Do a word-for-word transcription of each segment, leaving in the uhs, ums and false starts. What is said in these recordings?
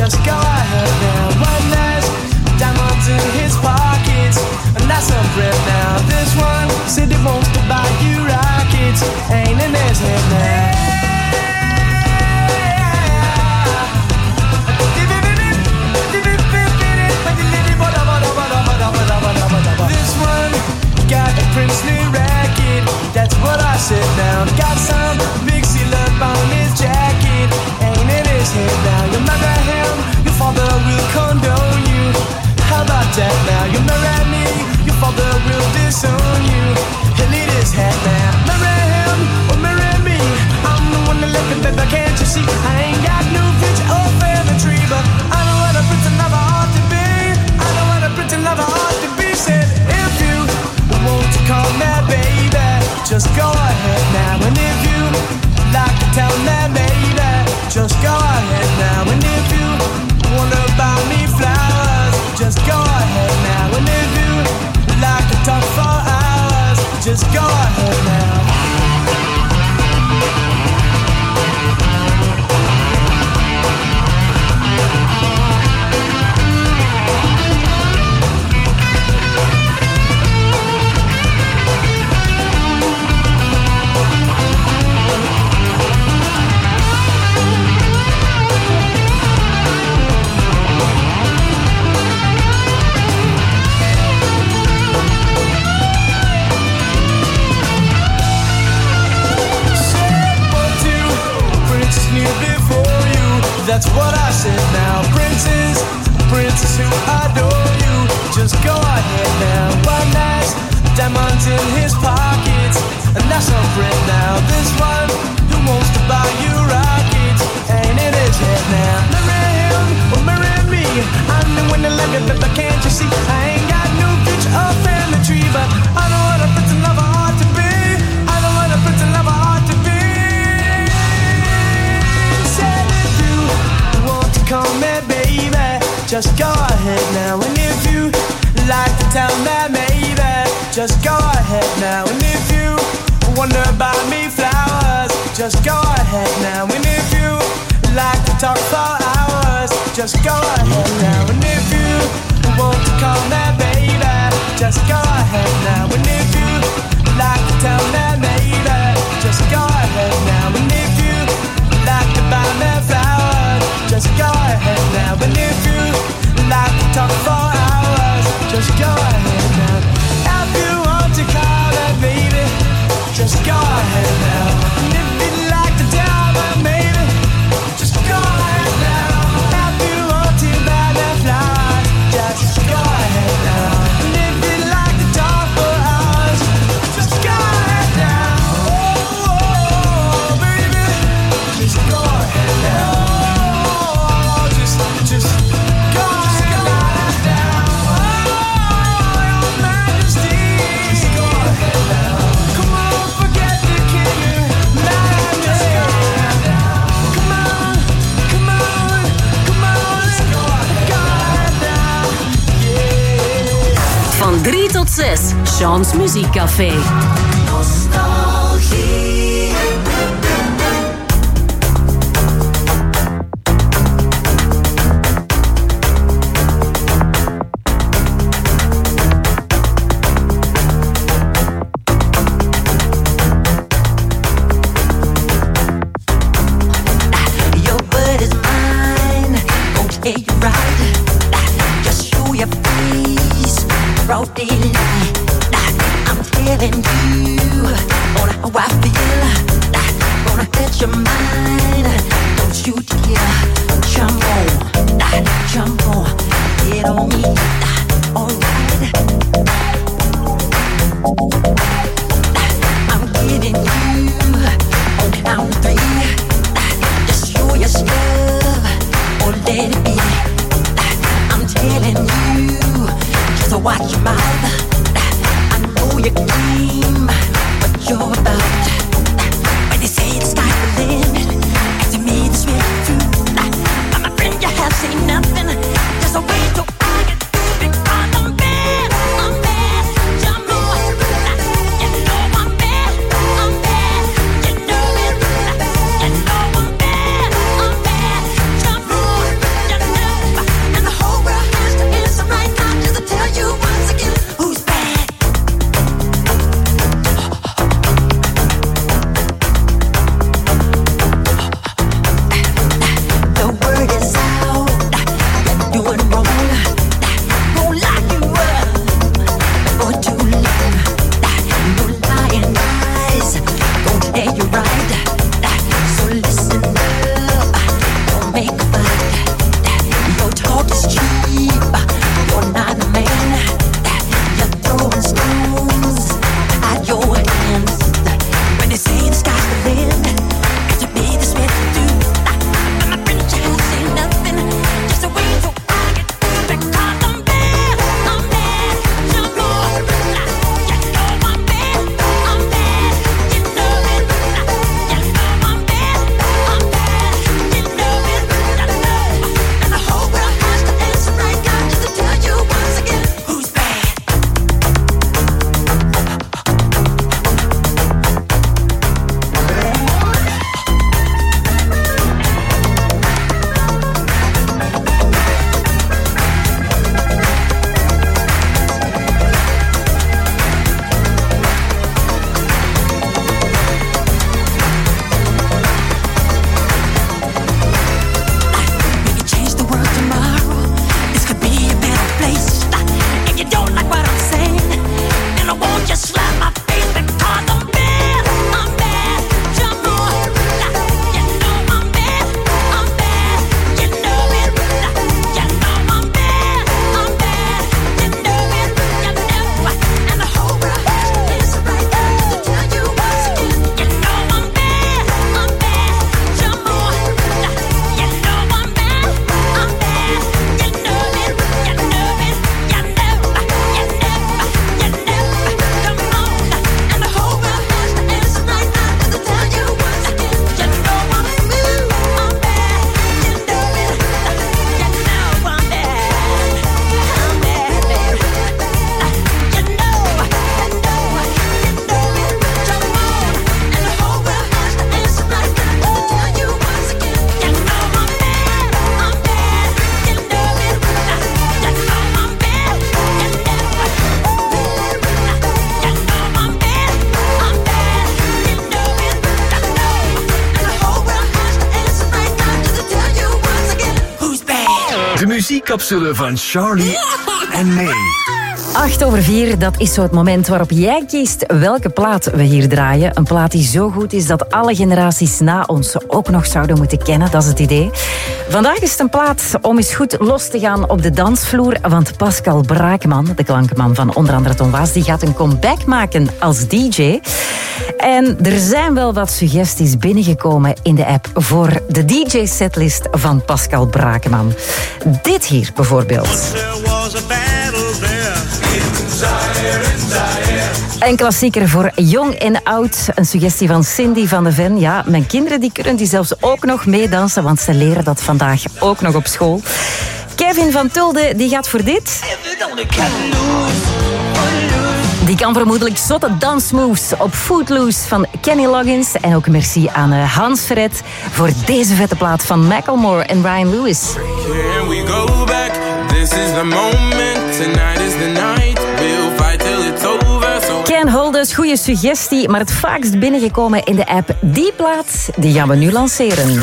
just go ahead now. One last diamonds in his pockets, and that's some bread now. This one said he wants to buy you rockets, ain't in his head now. This one got a princely racket, that's what I said now. Got some big seal up on his jacket, ain't in his head now. You marry him, your father will condone you. How about that now? You marry me, your father will disown you. He'll eat his hat now. Marry him or marry me, I'm the one that left it, baby, can't you see? I ain't got no future or family tree, but I know what a prince and lover ought to be. I know what a prince and lover ought to be. Said if you want to call me baby, just go ahead now. And if you like to tell me maybe, just go ahead now. And if you wanna buy me flowers, just go ahead now. And if you like to talk for hours, just go ahead now. That's what I said now. Princes, princes who adore you, just go ahead now. One last diamonds in his pockets, and that's some bread now. This one who wants to buy you rockets, ain't in his head now. Marry him or marry me, I'm the one that love it, but can't you see? I ain't got no future or family tree, but I know what a prince and lover ought to be. I know what a prince and lover ought to be. Call me baby, just go ahead now. And if you like to tell me maybe, just go ahead now. And if you wanna buy me flowers, just go ahead now. And if you like to talk for hours, just go ahead now. And if you want to call me baby, just go ahead now. And if you like to tell me maybe, just go ahead now. And if you like to buy me flowers, just go ahead now. And if you like to talk for hours, just go ahead now. If you want to call me baby, just go ahead now. And if you like to tell me maybe, just go ahead now. If you want to buy me flowers, just go ahead now. And if you like to talk for hours, just go ahead now. Oh, oh, baby, just go ahead now. Just go ahead now. Oh, your majesty. Just go ahead now. Come on, forget the king. Majesty. Come on, come on, come on. Just go ahead now. Yeah. Van drie tot zes, Sean's Muziekcafé. Nostalgie. Broad daylight, I'm telling you. muziekcapsule van Charlie en May. acht over vier, dat is zo het moment waarop jij kiest welke plaat we hier draaien. Een plaat die zo goed is dat alle generaties na ons ze ook nog zouden moeten kennen. Dat is het idee. Vandaag is het een plaat om eens goed los te gaan op de dansvloer. Want Pascal Braakman, de klankenman van onder andere Tom Waas, die gaat een comeback maken als D J. En er zijn wel wat suggesties binnengekomen in de app voor de D J-setlist van Pascal Braakman. Dit hier bijvoorbeeld. Een klassieker voor jong en oud. Een suggestie van Cindy van de Ven. Ja, mijn kinderen die kunnen die zelfs ook nog meedansen, want ze leren dat vandaag ook nog op school. Kevin van Tulde die gaat voor dit. Die kan vermoedelijk zotte dansmoves op Footloose van Kenny Loggins. En ook merci aan Hans Verret voor deze vette plaat van Macklemore en Ryan Lewis. Here we go back. This is the moment. Tonight is the night. We'll fight till it's over. So... Ken Holders, goede suggestie, maar het vaakst binnengekomen in de app. Die plaat, die gaan we nu lanceren.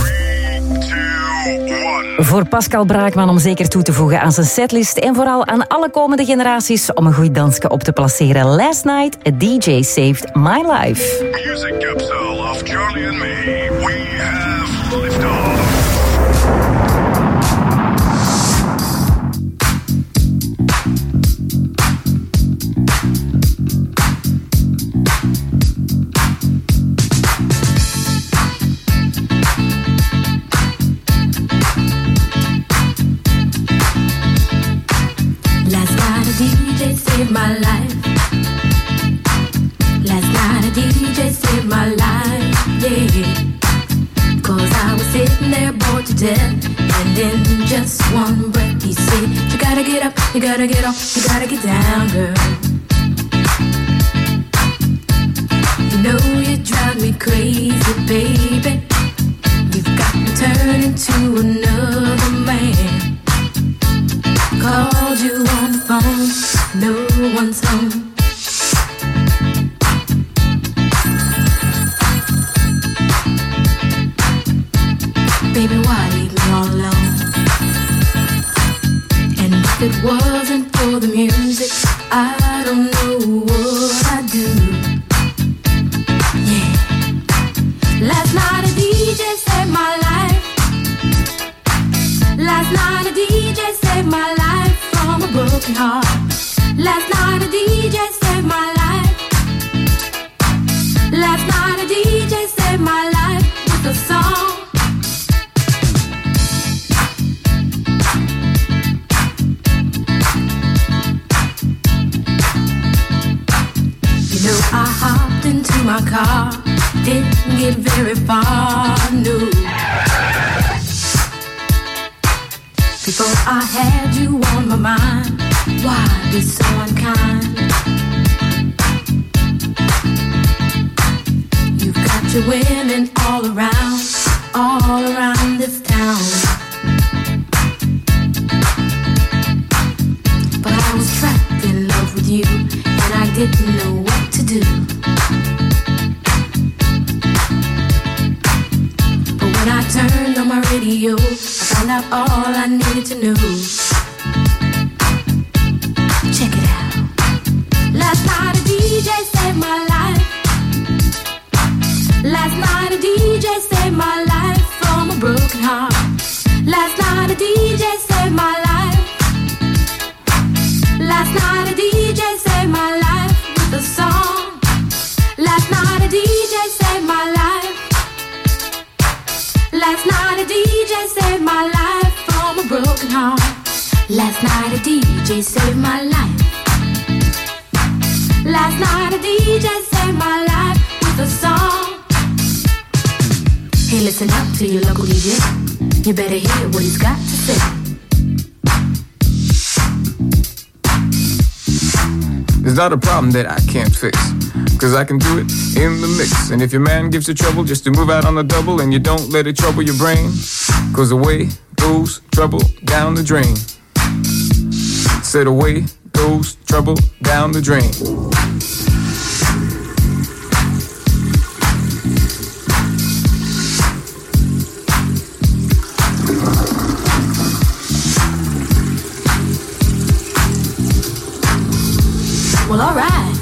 Voor Pascal Braakman om zeker toe te voegen aan zijn setlist en vooral aan alle komende generaties om een goed dansje op te placeren. Last night, a D J saved my life. Music capsule of Charlie and May. We have liftoff. My life. Last night a D J saved my life, yeah. Cause I was sitting there bored to death, and in just one breath he said, you gotta get up, you gotta get off, you gotta get down, girl. You know you drive me crazy, baby. You've got me turning to another man. Called you on the phone, no one's home. Baby, why leave me all alone? And if it wasn't for the music, I don't know what I'd do. Yeah. Last night a D J saved my life. Last night a D J saved my life from a broken heart. Last night a D J saved my life. Last night a D J saved my life with a song. You know I hopped into my car, didn't get very far, no. Before I had you on my mind, why be so unkind? You've got your women all around, all around this town. But I was trapped in love with you, and I didn't know what to do. But when I turned on my radio, I found out all I needed to know. Check it out. Last night a D J saved my life. Last night a D J saved my life from a broken heart. Last night a D J saved my life. Last night a D J saved my life with a song. Last night a D J saved my life. Last night a D J saved my life from a broken heart. Last night a D J saved my life. Last night a D J saved my life with a song. Hey, listen up to your local D J. You better hear what he's got to say. It's not a problem that I can't fix, cause I can do it in the mix. And if your man gives you trouble just to move out on the double, and you don't let it trouble your brain, cause away goes trouble down the drain. Said away goes trouble down the drain. Well, alright.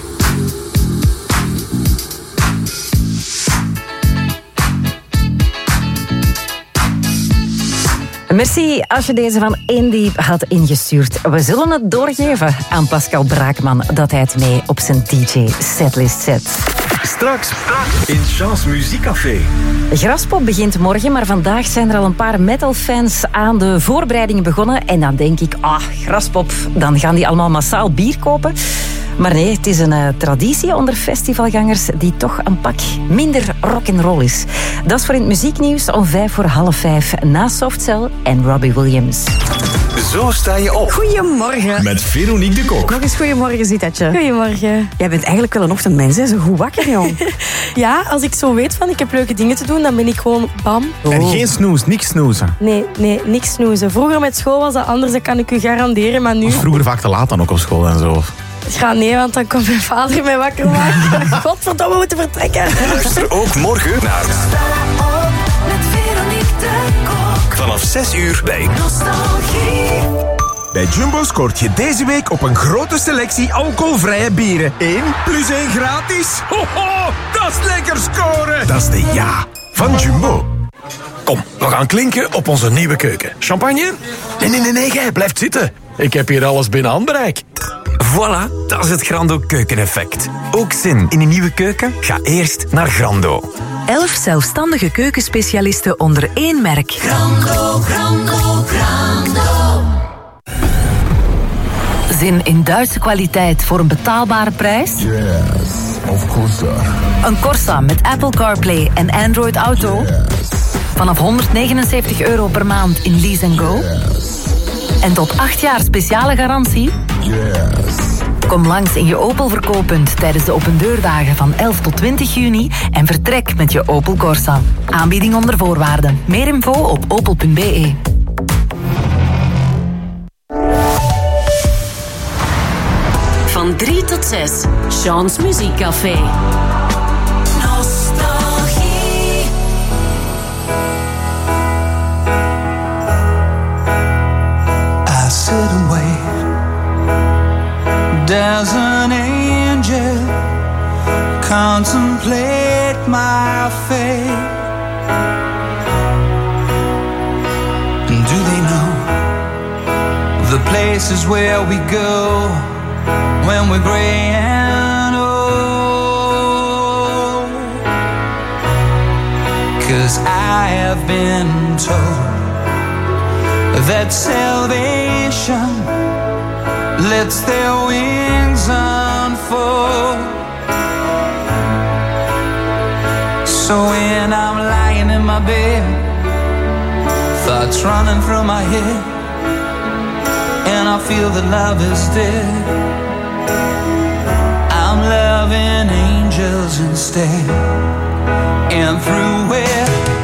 Merci als je deze van Andy had ingestuurd. We zullen het doorgeven aan Pascal Braakman dat hij het mee op zijn D J-setlist zet. Straks in Chance Muziekcafé. Graspop begint morgen, maar vandaag zijn er al een paar metalfans aan de voorbereidingen begonnen. En dan denk ik, ah, Graspop, dan gaan die allemaal massaal bier kopen. Maar nee, het is een uh, traditie onder festivalgangers die toch een pak minder rock'n'roll is. Dat is voor in het muzieknieuws om vijf voor half vijf na Softcell en Robbie Williams. Zo sta je op. Goedemorgen. Met Veronique de Kok. Nog eens goedemorgen, Zitatje. Goedemorgen. Jij bent eigenlijk wel een ochtendmens, hè? Zo goed wakker, jong. Ja, als ik zo weet van ik heb leuke dingen te doen, dan ben ik gewoon bam. Oh. En geen snoes, niks snoezen. Nee, nee, niks snoezen. Vroeger met school was dat anders, dat kan ik u garanderen, maar nu... Was vroeger vaak te laat dan ook op school en zo. Ja, nee, want dan komt mijn vader mij wakker maken. Godverdomme, we moeten vertrekken. Luister ook morgen naar Met Veronique de Kok. vanaf zes uur bij Nostalgie. Bij Jumbo scoort je deze week op een grote selectie alcoholvrije bieren. één plus één gratis. Ho, ho, dat is lekker scoren. Dat is de ja van Jumbo. Kom, we gaan klinken op onze nieuwe keuken. Champagne? Nee, nee, nee, nee, jij blijft zitten. Ik heb hier alles binnen handbereik. Voilà, dat is het Grando keukeneffect. Ook zin in een nieuwe keuken? Ga eerst naar Grando. Elf zelfstandige keukenspecialisten onder één merk. Grando, Grando, Grando. Zin in Duitse kwaliteit voor een betaalbare prijs? Yes, of course. Een Corsa met Apple CarPlay en Android Auto? Vanaf honderdnegenenzeventig euro per maand in Lease and Go? En tot acht jaar speciale garantie? Kom langs in je Opel verkooppunt tijdens de opendeurdagen van elf tot twintig juni en vertrek met je Opel Corsa. Aanbieding onder voorwaarden. Meer info op opel punt b e. Van drie tot zes, Sean's Muziekcafé. Nostalgie. I sit and wait. There's an angel contemplate my fate. And do they know the places where we go when we're gray and old? 'Cause I have been told that salvation lets their wings unfold. So when I'm lying in my bed, thoughts running through my head, and I feel that love is dead, I'm loving angels instead. And through it,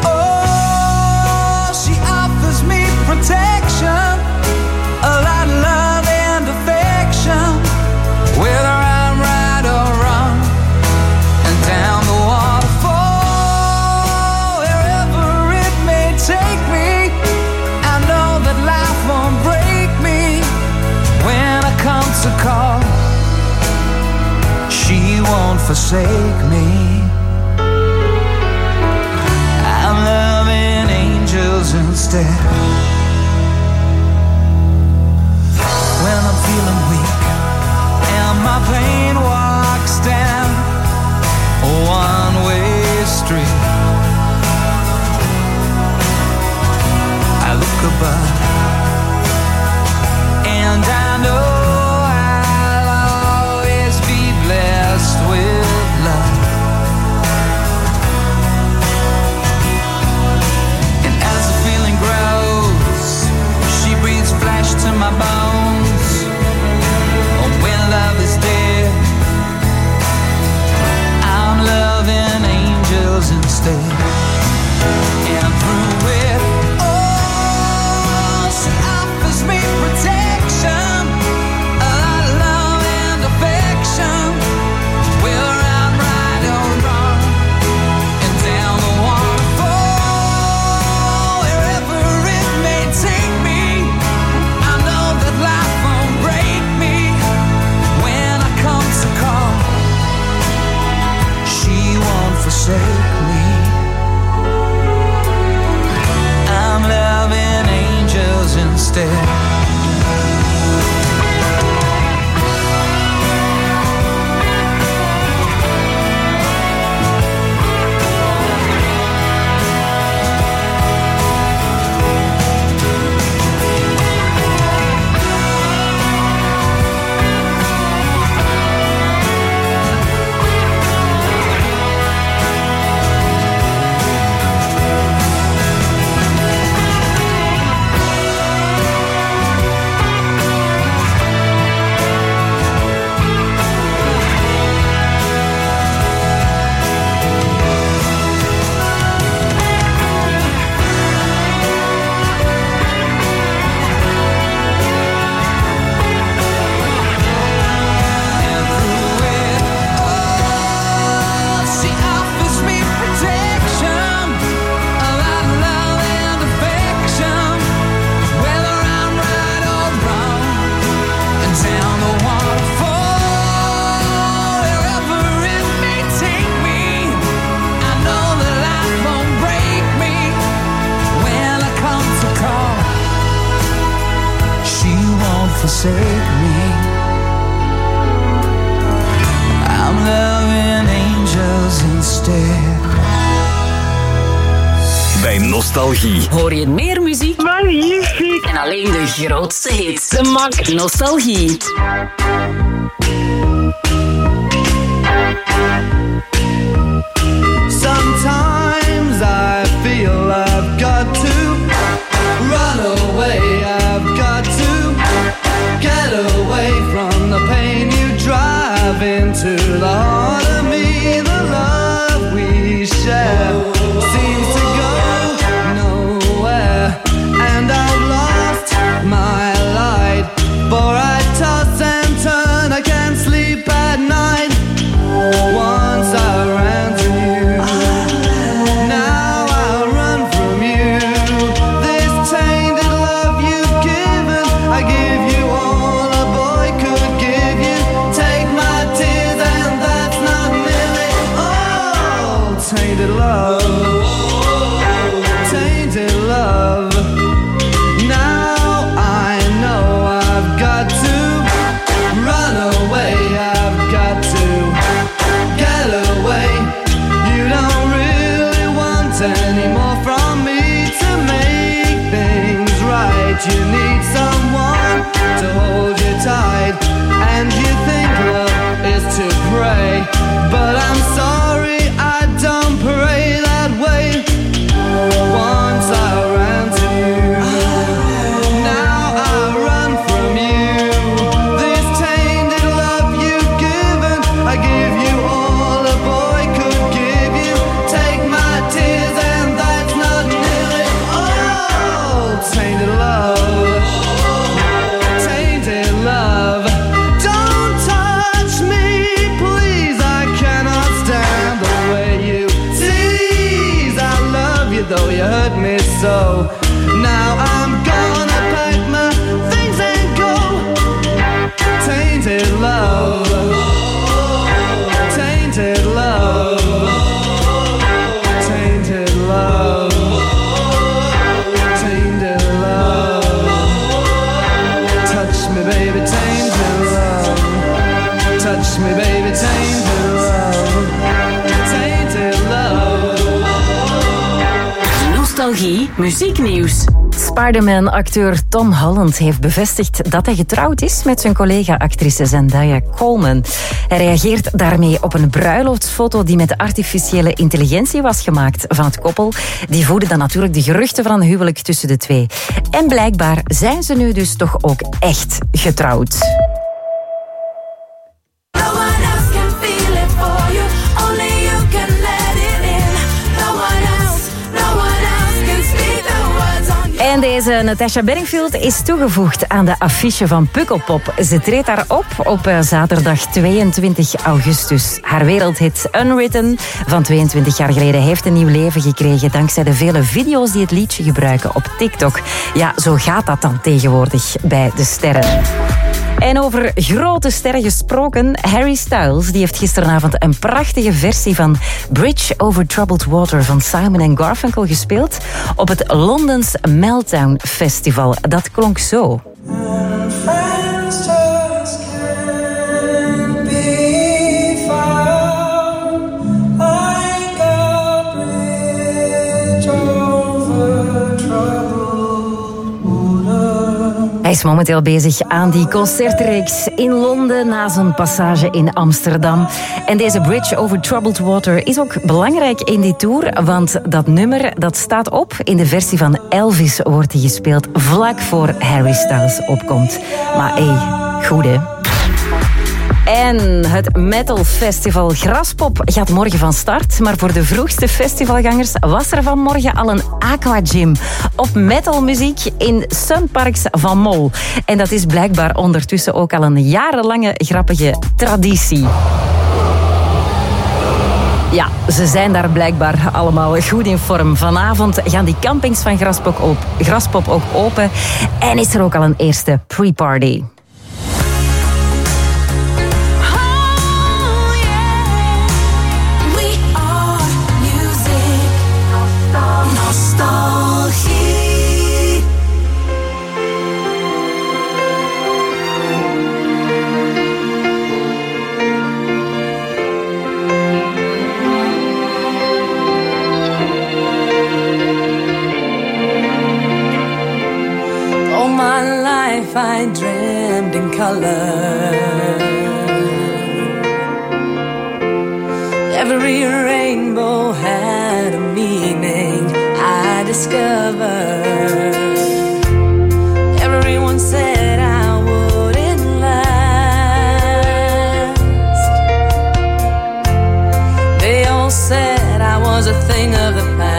oh, she offers me protection, a lot of love and affection, whether I'm right or wrong, and down the waterfall, wherever it may take me, I know that life won't break me when I come to call. She won't forsake me. I'm loving angels instead. When I'm feeling weak and my pain walks down a one-way street, I look above and I know I'll always be blessed with love. And as the feeling grows, instead. Forsake me. I'm loving angels instead. Bij Nostalgie hoor je meer muziek Magnifiek. En alleen de grootste hits. De max. Nostalgie. Sometimes I feel I've got to run away. I've got to get away from the pain you drive into the heart of me. The love we share seems to go nowhere, and I've lost my light, for I toss and turn, I can't sleep at night. Once I ran to you, now I run from you. This tainted love you've given, I give you all a boy could give you. Take my tears and that's not nearly all. Tainted love, tainted love. Now I know I've got to run away. I've got to get away. You don't really want any more from me to make things right. You need someone to hold you tight, and you think love is to pray, but I'm sorry, I don't pray that way. Once I ran to you, now I run from you. This tainted love you've given, I give you all a boy could give you. Take my tears and that's not nearly all. Tainted love, tainted love. Don't touch me, please, I cannot stand the way you tease. I love you though you hurt me so. Now I'm gonna pack my things and go. Tainted love, tainted love, tainted love, tainted love. Touch me baby, tainted love. Touch me baby, tainted love, tainted love. Nostalgie muzieknieuws. Spider-Man-acteur Tom Holland heeft bevestigd dat hij getrouwd is met zijn collega-actrice Zendaya Coleman. Hij reageert daarmee op een bruiloftsfoto die met artificiële intelligentie was gemaakt van het koppel. Die voeden dan natuurlijk de geruchten van een huwelijk tussen de twee. En blijkbaar zijn ze nu dus toch ook echt getrouwd. En deze Natasha Bedingfield is toegevoegd aan de affiche van Pukkelpop. Ze treedt daar op op zaterdag tweeëntwintig augustus. Haar wereldhit Unwritten van tweeëntwintig jaar geleden heeft een nieuw leven gekregen dankzij de vele video's die het liedje gebruiken op TikTok. Ja, zo gaat dat dan tegenwoordig bij de sterren. En over grote sterren gesproken, Harry Styles die heeft gisteravond een prachtige versie van Bridge Over Troubled Water van Simon en Garfunkel gespeeld op het Londens Meltdown Festival. Dat klonk zo. Hij is momenteel bezig aan die concertreeks in Londen na zijn passage in Amsterdam. En deze Bridge Over Troubled Water is ook belangrijk in die tour, want dat nummer dat staat op in de versie van Elvis wordt die gespeeld vlak voor Harry Styles opkomt. Maar hé, hey, goed hè. En het Metal Festival Graspop gaat morgen van start. Maar voor de vroegste festivalgangers was er vanmorgen al een aquagym op metalmuziek in Sunparks van Mol. En dat is blijkbaar ondertussen ook al een jarenlange grappige traditie. Ja, ze zijn daar blijkbaar allemaal goed in vorm. Vanavond gaan die campings van Graspop, op, Graspop ook open. En is er ook al een eerste pre-party. I dreamed in color. Every rainbow had a meaning I discovered. Everyone said I wouldn't last. They all said I was a thing of the past.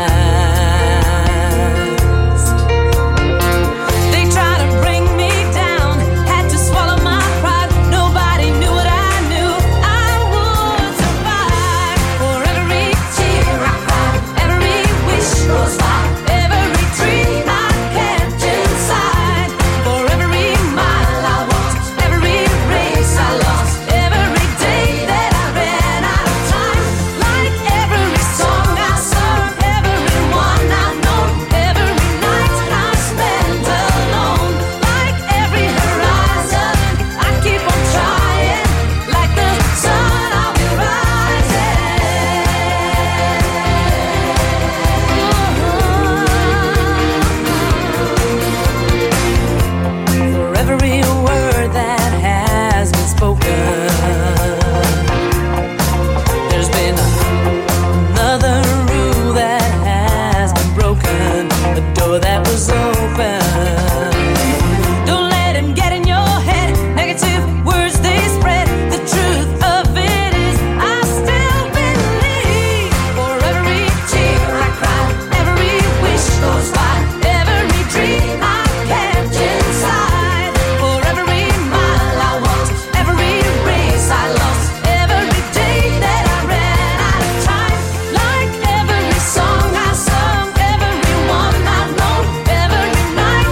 Night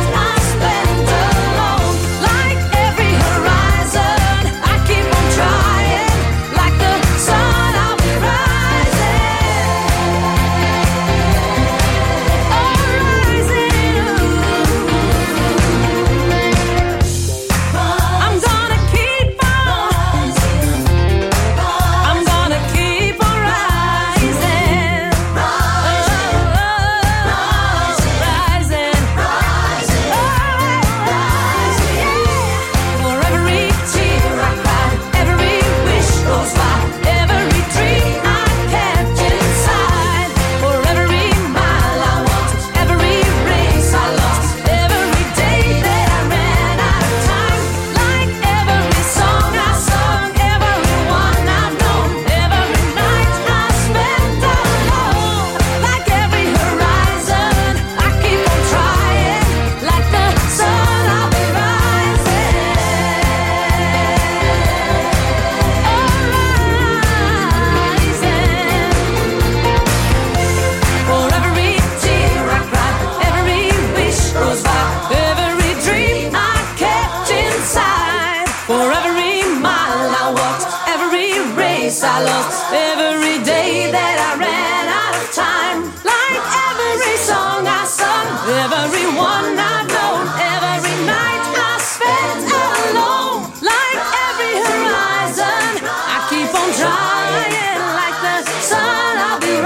Everyone I've known, every night I spent alone. Like every horizon, I keep on trying. Like the sun, I'll be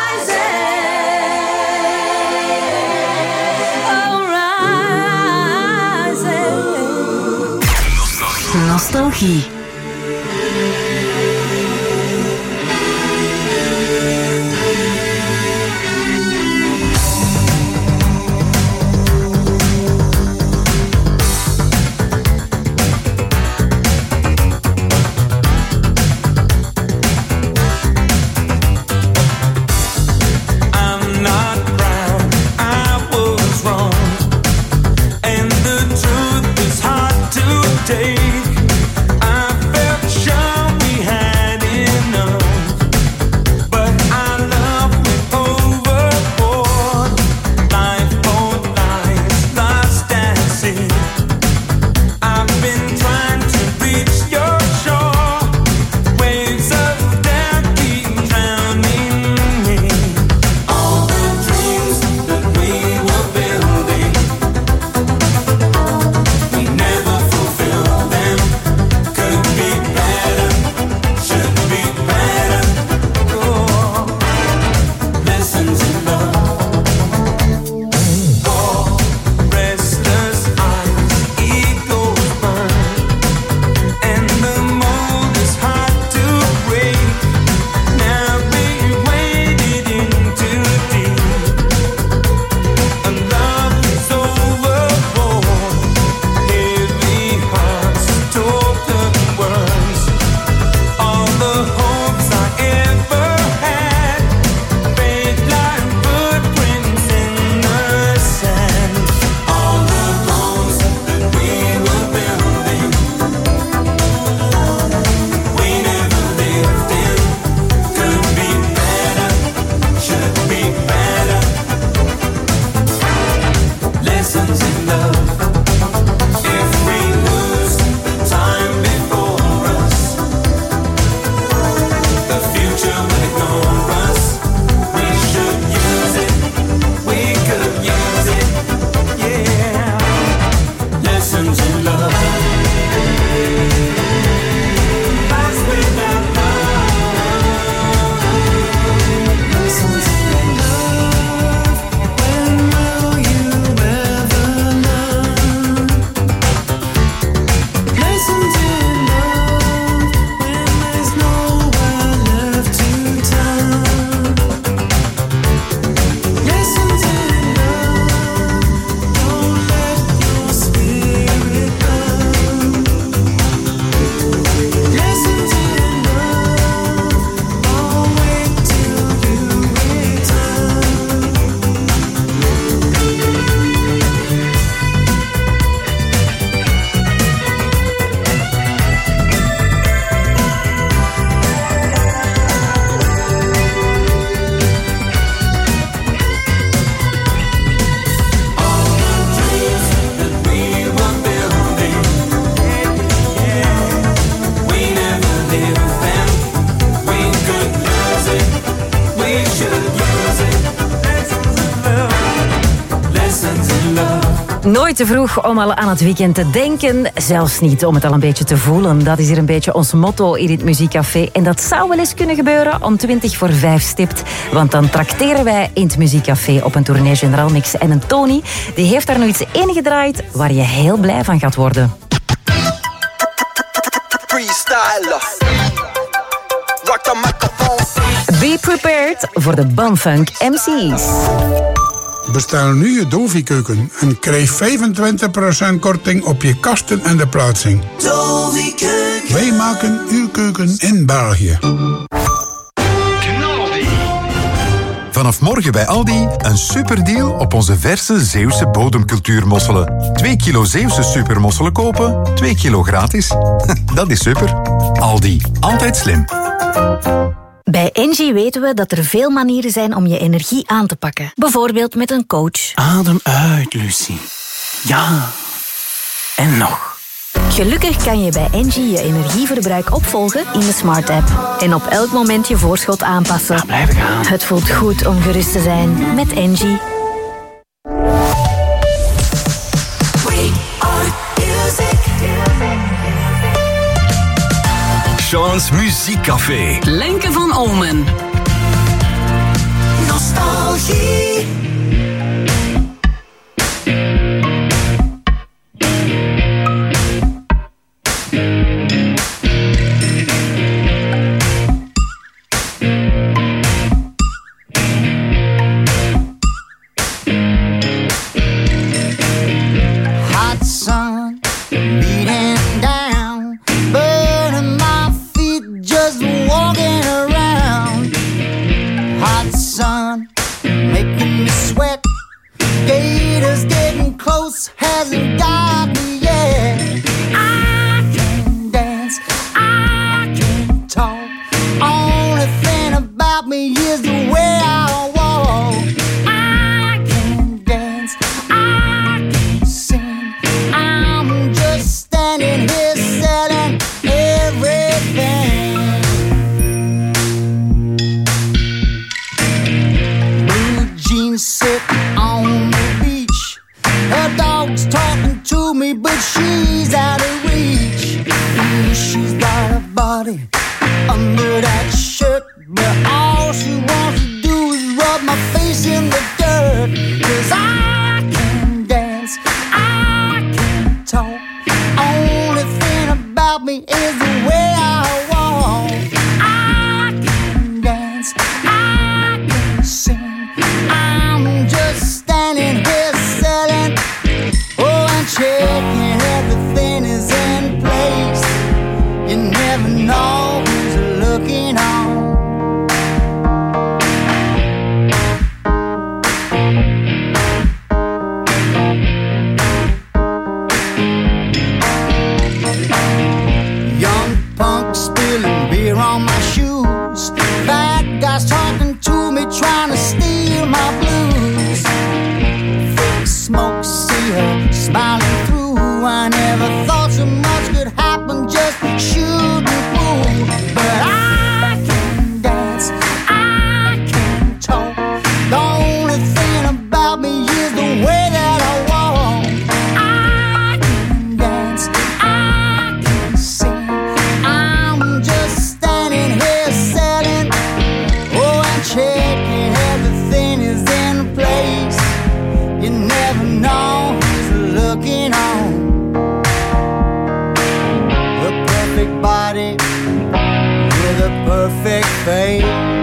rising. Oh, rising. Nostalgie. Nooit te vroeg om al aan het weekend te denken. Zelfs niet om het al een beetje te voelen. Dat is hier een beetje ons motto in dit muziekcafé. En dat zou wel eens kunnen gebeuren om twintig voor vijf stipt. Want dan trakteren wij in het muziekcafé op een tournee General Mix. En een Tony die heeft daar nu iets ingedraaid waar je heel blij van gaat worden. Freestyler. Rock the microphone. Be prepared voor de Bumfunk M C's. Bestel nu je Dovi-keuken en krijg vijfentwintig procent korting op je kasten en de plaatsing. Dovi-keuken. Wij maken uw keuken in België. Vanaf morgen bij Aldi een superdeal op onze verse Zeeuwse bodemcultuurmosselen. twee kilo Zeeuwse supermosselen kopen, twee kilo gratis. Dat is super. Aldi, altijd slim. Bij Engie weten we dat er veel manieren zijn om je energie aan te pakken. Bijvoorbeeld met een coach. Adem uit, Lucie. Ja. En nog. Gelukkig kan je bij Engie je energieverbruik opvolgen in de Smart App. En op elk moment je voorschot aanpassen. Ja, blijf gaan. Het voelt goed om gerust te zijn met Engie. Vlaams Muziekcafé. Lenke van Olmen. Nostalgie. Hot sun beating down, burning my feet just walking around. Hot sun making me sweat. Gators getting close, hasn't got me yet. I can dance, I can talk. Only thing about me is the way I walk. I can dance, I can sing. I'm just standing here selling everything. Blue jeans sit on the beach. Her dog's talking to me, but she's out of reach. Mm, she's got a body under that shirt, but all she wants to do is rub my face in the dirt. 'Cause I can dance, I can talk. Only thing about me is the way I walk. I can dance, I can sing. I'm just standing here selling, oh, and checking everything is in place. You never know who's looking on. Young punk spilling beer on my shoes. Bad guys talking to me, trying to steal my blues. Thick smoke, see her smiling through. I never thought so much could happen just shooting pool. But I can dance, I can talk. The only thing about me is the way that I walk. I can dance, I can sing. I'm just standing here selling, oh, and checking everything is in place. You never know who's looking on. A perfect body with a perfect face.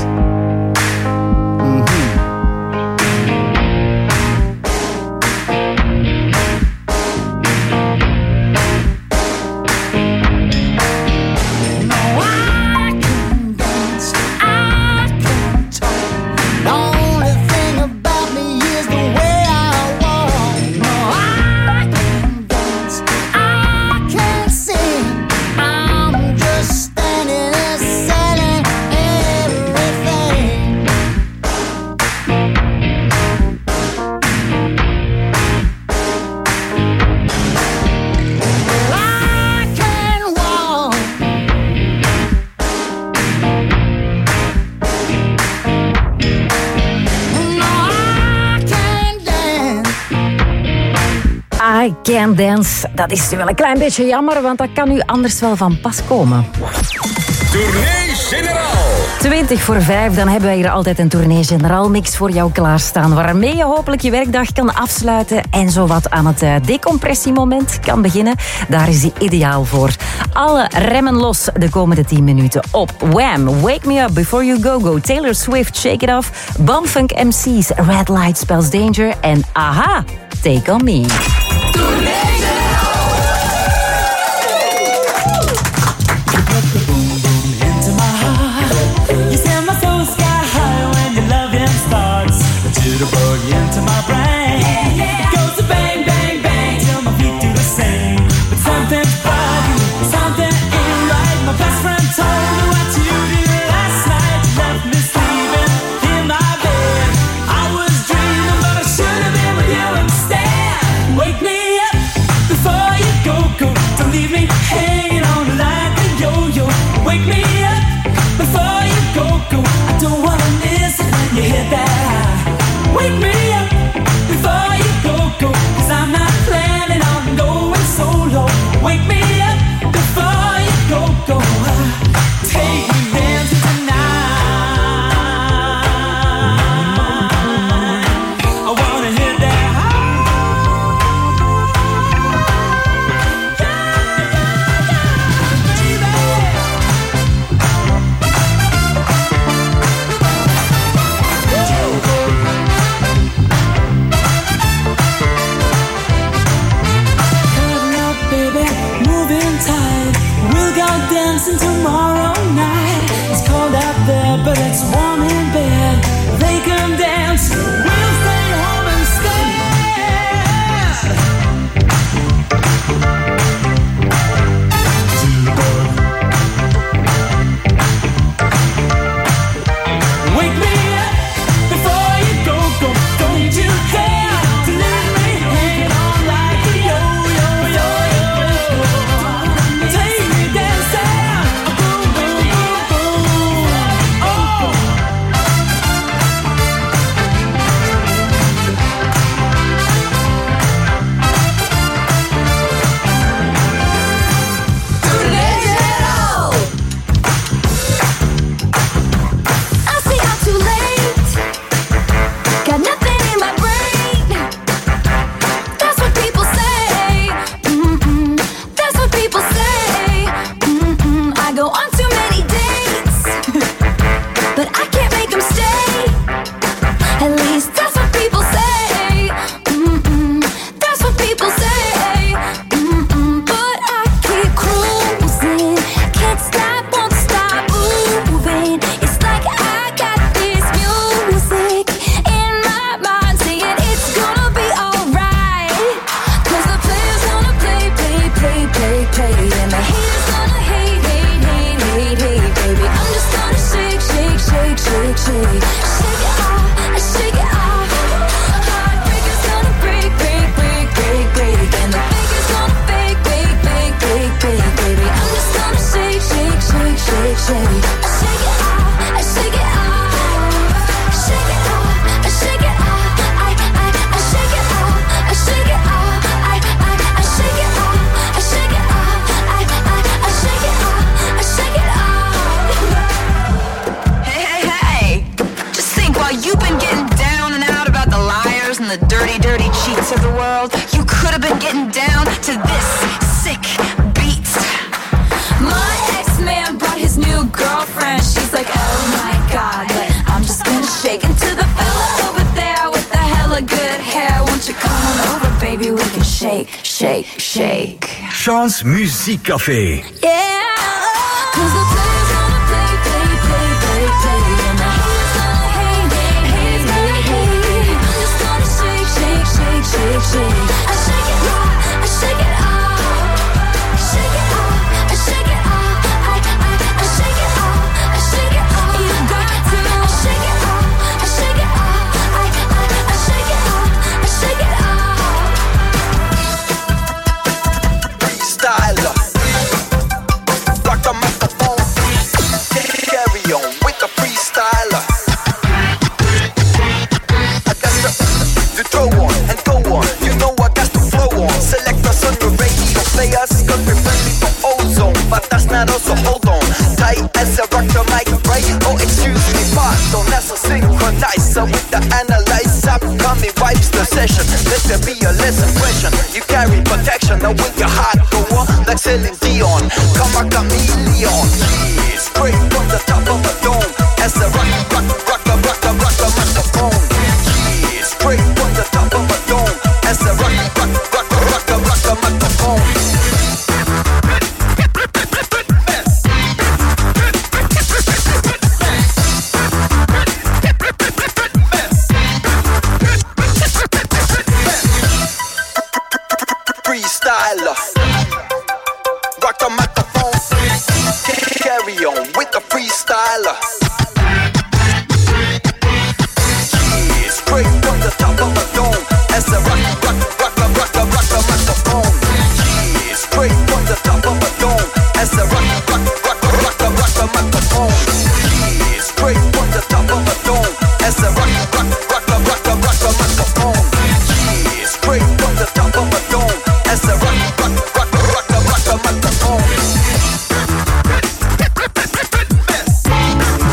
The only thing about me is the way I walk. No, I can dance, I can sing. I'm just standing there selling everything. Well, I can walk. I Can Dance. Dat is wel een klein beetje jammer, want dat kan u anders wel van pas komen. Tournee Generaal. twintig voor vijf, dan hebben wij hier altijd een Tournee Generaal mix voor jou klaarstaan, waarmee je hopelijk je werkdag kan afsluiten en zowat aan het uh, decompressiemoment kan beginnen. Daar is die ideaal voor. Alle remmen los de komende tien minuten op Wham! Wake Me Up Before You Go Go, Taylor Swift, Shake It Off, Bumfunk M C's Red Light Spells Danger en Aha, Take On Me. Jitterbug into my brain. Yeah, yeah. It goes to bang, bang, bang till my feet do the same. But something's bugging, something ain't right. My best friend told me what you did last night. You left me sleeping in my bed. I was dreaming, but I should have been with you instead. Wake me up dirty, dirty cheats of the world. You could have been getting down to this sick beat. My ex-man brought his new girlfriend. She's like, oh my god, but I'm just gonna shake into the fella over there with the hella good hair. Won't you come on over, baby, we can shake, shake, shake. Sean's Muziekcafé. Yeah, cause the players gonna play, play, play, play, play. And the haters gonna hate, hate, hate, hate, hate. I'm just gonna shake, shake, shake, shake, shake. I shake it raw, I shake it off. Shake it off, I shake it off. I, I, I shake it off, I shake it off. You got to I shake it off, I shake it off. I, I, I shake it off, I shake it off. Freestyler, rock the microphone, carry on with the freestyler. I got to, to throw on and go on, you know I got to flow on. Select us on the radio, play us, cause we're friendly for ozone. But that's not us, so hold on, tight as a rock the mic, right? Oh, excuse me, pardon, that's a synchronizer with the analyzer. Coming vibes the session, let there be a less impression. You carry protection, now when your heart go on, like Celine Dion, come a chameleon. Yeah, straight from the top of a dome, as a rock, rock, rock, rock, rock, rock the microphone. Yeah, straight from the top of a dome, as a rock, rock, rock, rock, rock the microphone. Freestyler, rock the microphone, carry on with the freestyler. Yeah, straight from the top of a dome, as a rock, rock, rock, rock, rock, rock the microphone. Yeah, straight from the top of a dome, as a rock, rock, rock, rock, rock, rock the microphone. Yeah, straight from the top of a dome, as a rock, rock, rock, rock, rock, rock the microphone. Yeah, straight from the top of a dome. As a rock, rock, rock, rock, rock, rock the microphone.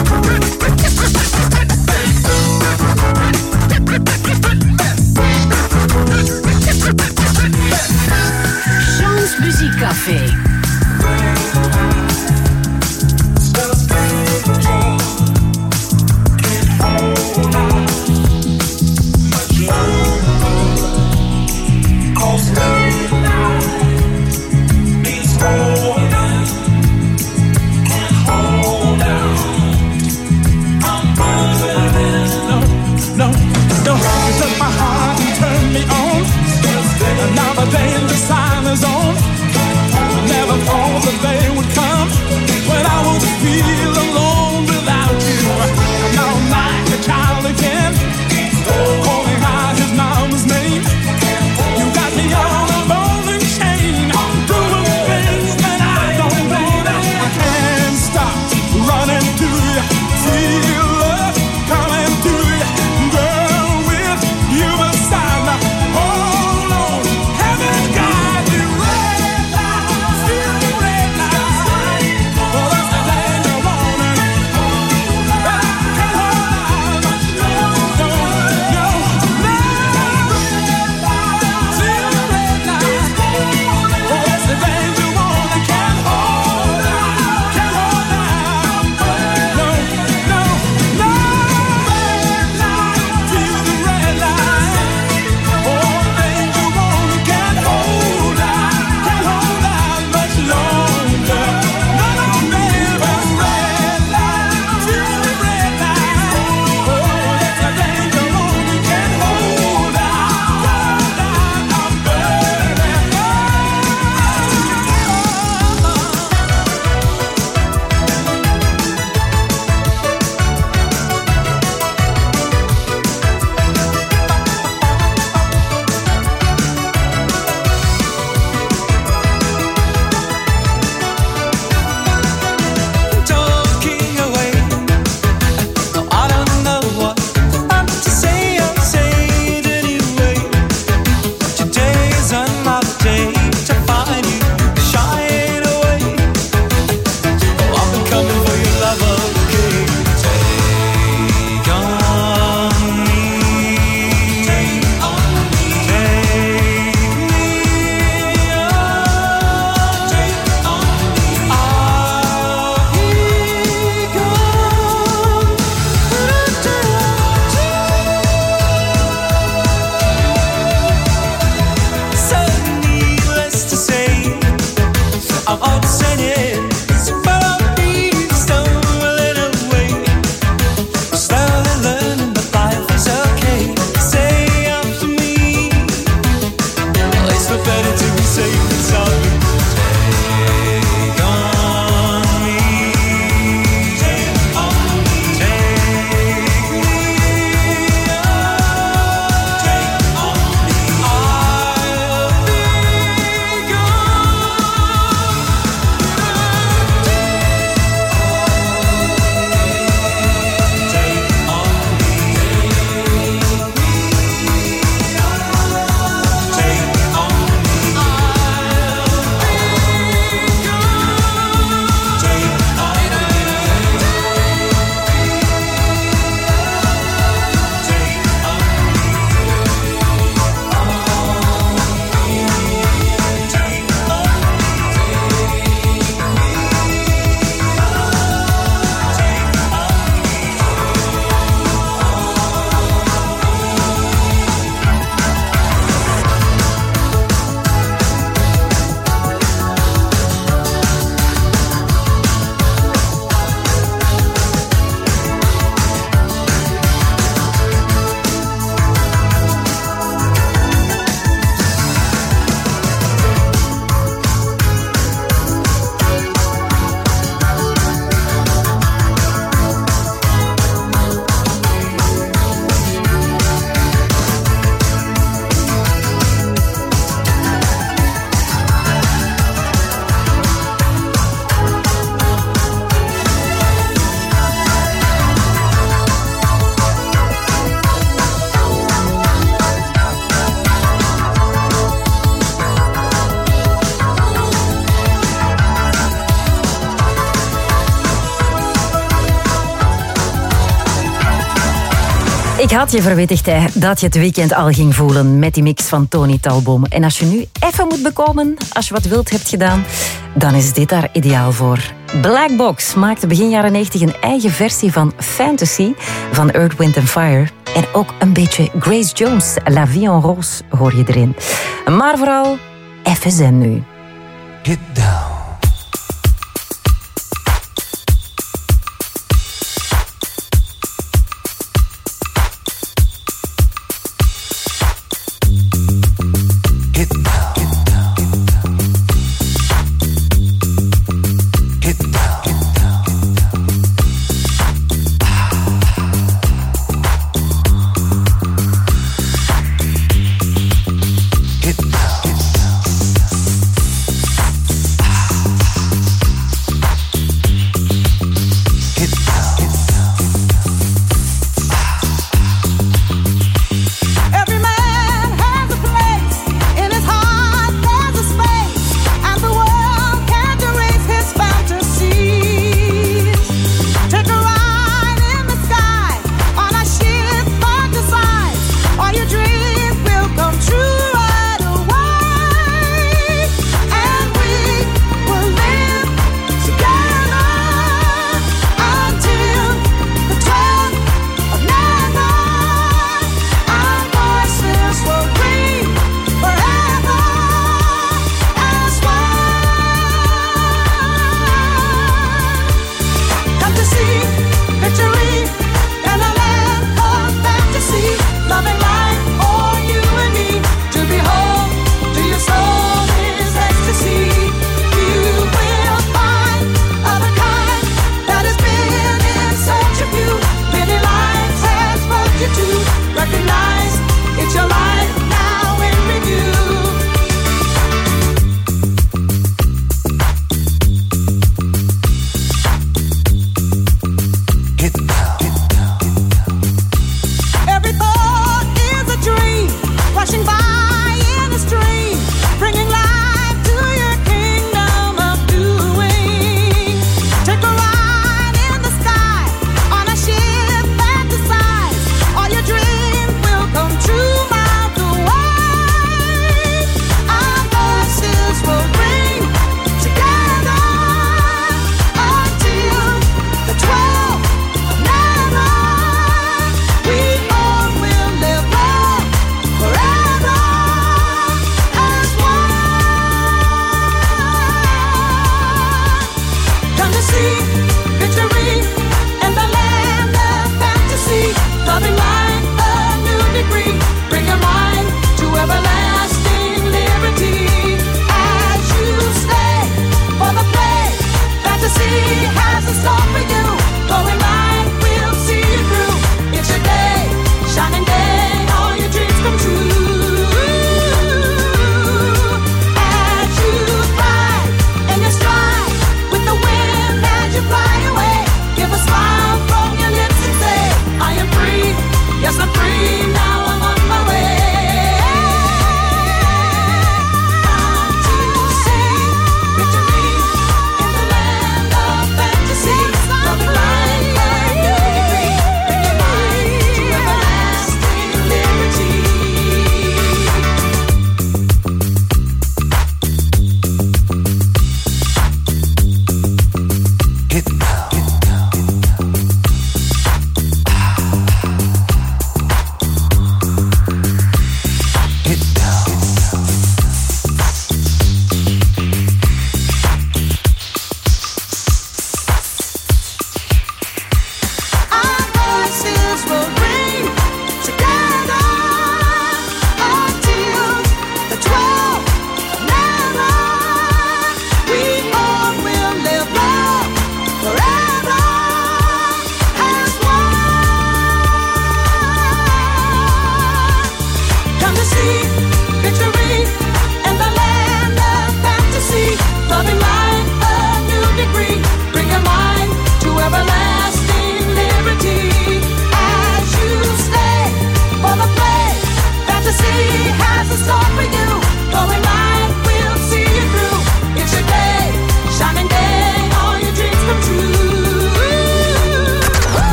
had je verwittigd hè, dat je het weekend al ging voelen met die mix van Tony Talbom. En als je nu even moet bekomen, als je wat wild hebt gedaan, dan is dit daar ideaal voor. Black Box maakte begin jaren negentig een eigen versie van Fantasy van Earth, Wind and Fire. En ook een beetje Grace Jones, La Vie en Rose hoor je erin. Maar vooral, even zen nu. Get down.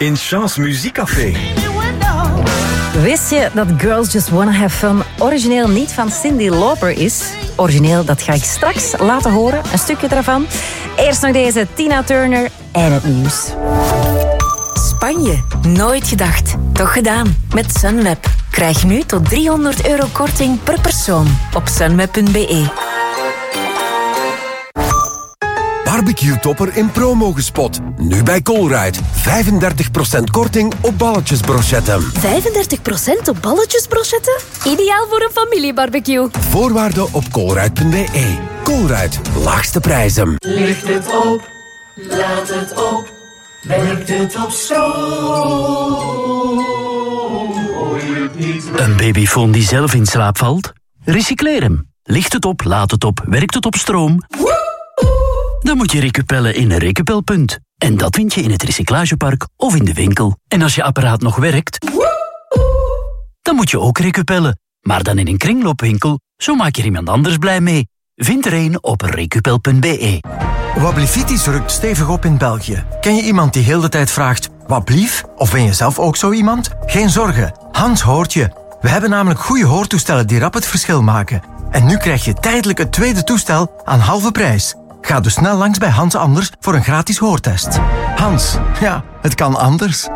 in Chance Muziekcafé. Wist je dat Girls Just Wanna Have Fun origineel niet van Cyndi Lauper is? Origineel, dat ga ik straks laten horen, een stukje daarvan. Eerst nog deze Tina Turner en het nieuws. Spanje. Nooit gedacht. Toch gedaan. Met Sunweb. Krijg nu tot driehonderd euro korting per persoon op sunweb punt b e. Barbecue topper in promo gespot. Nu bij Colruyt. vijfendertig procent korting op balletjesbrochetten. vijfendertig procent op balletjesbrochetten? Ideaal voor een familiebarbecue. Voorwaarden op colruyt punt b e. Colruyt. Laagste prijzen. Licht het op, laat het op, werkt het op stroom. Hoor je het niet? Een babyfoon die zelf in slaap valt? Recycleer hem. Licht het op, laat het op, werkt het op stroom? Dan moet je recupellen in een recupelpunt. En dat vind je in het recyclagepark of in de winkel. En als je apparaat nog werkt, dan moet je ook recupellen. Maar dan in een kringloopwinkel, zo maak je er iemand anders blij mee. Vind er een op recupel punt b e. Wablivitis rukt stevig op in België. Ken je iemand die heel de tijd vraagt, wat blief? Of ben je zelf ook zo iemand? Geen zorgen, Hans hoort je. We hebben namelijk goede hoortoestellen die rap het verschil maken. En nu krijg je tijdelijk het tweede toestel aan halve prijs. Ga dus snel langs bij Hans Anders voor een gratis hoortest. Hans, ja, het kan anders.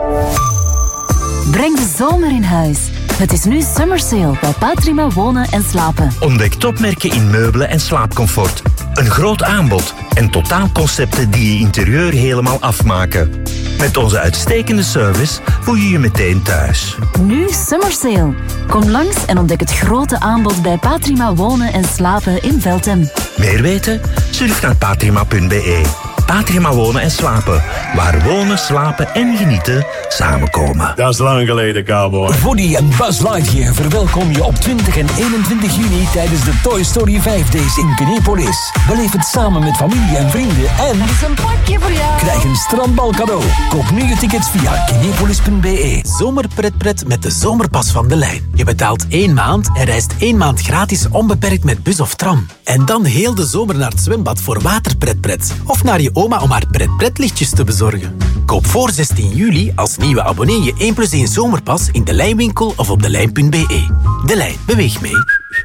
Breng de zomer in huis. Het is nu Summer Sale bij Patrima Wonen en Slapen. Ontdek topmerken in meubelen en slaapcomfort. Een groot aanbod en totaalconcepten die je interieur helemaal afmaken. Met onze uitstekende service voel je je meteen thuis. Nu Summer Sale. Kom langs en ontdek het grote aanbod bij Patrima Wonen en Slapen in Veltem. Meer weten? Surf naar patrima punt b e. Patrima Wonen en Slapen. Waar wonen, slapen en genieten samenkomen. Dat is lang geleden, cowboy. Woody en Buzz Lightyear verwelkom je op twintig en eenentwintig juni tijdens de Toy Story vijf Days in Kinepolis. Beleef het samen met familie en vrienden en... Er is een pakje voor jou. Krijg een strandbal cadeau. Koop nu je tickets via kinepolis punt b e. Zomerpretpret met de zomerpas van De Lijn. Je betaalt één maand en reist één maand gratis onbeperkt met bus of tram. En dan heel de zomer naar het zwembad voor waterpretpret. Of naar je oma om haar pretpretlichtjes te bezorgen. Koop voor zestien juli als nieuwe abonnee je één plus één zomerpas in De Lijnwinkel of op delijn punt b e. De Lijn, beweeg mee.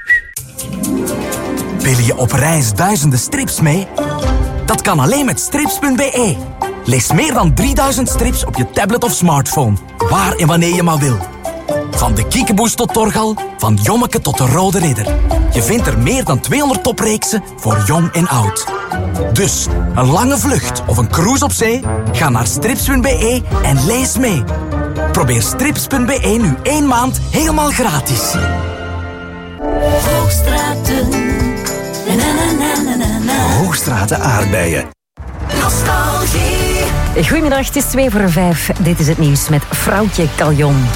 Wil je op reis duizenden strips mee? Dat kan alleen met strips punt b e. Lees meer dan drieduizend strips op je tablet of smartphone. Waar en wanneer je maar wil. Van de Kiekeboes tot Torgal, van Jommeke tot de Rode Ridder. Je vindt er meer dan tweehonderd topreeksen voor jong en oud. Dus, een lange vlucht of een cruise op zee? Ga naar strips punt b e en lees mee. Probeer strips punt b e nu één maand helemaal gratis. Hoogstraten. Na, na, na, na, na, na. Hoogstraten aardbeien. Nostalgie. Goedemiddag, het is twee voor vijf. Dit is het nieuws met Vrouwtje Caljon.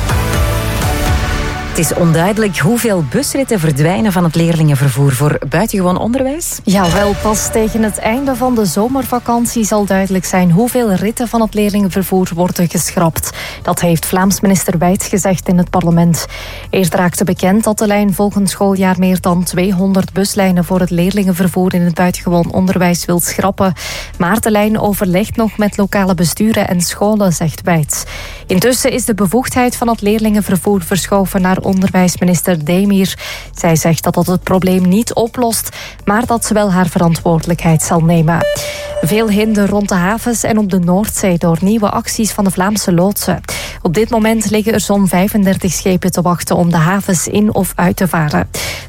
Het is onduidelijk hoeveel busritten verdwijnen van het leerlingenvervoer voor buitengewoon onderwijs. Jawel, pas tegen het einde van de zomervakantie zal duidelijk zijn hoeveel ritten van het leerlingenvervoer worden geschrapt. Dat heeft Vlaams minister Wijts gezegd in het parlement. Eerst raakte bekend dat de lijn volgend schooljaar meer dan tweehonderd buslijnen voor het leerlingenvervoer in het buitengewoon onderwijs wil schrappen. Maar de lijn overlegt nog met lokale besturen en scholen, zegt Wijts. Intussen is de bevoegdheid van het leerlingenvervoer verschoven naar onderwijsminister Demir. Zij zegt dat dat het probleem niet oplost, maar dat ze wel haar verantwoordelijkheid zal nemen. Veel hinder rond de havens en op de Noordzee door nieuwe acties van de Vlaamse loodsen. Op dit moment liggen er zo'n vijfendertig schepen te wachten om de havens in of uit te varen.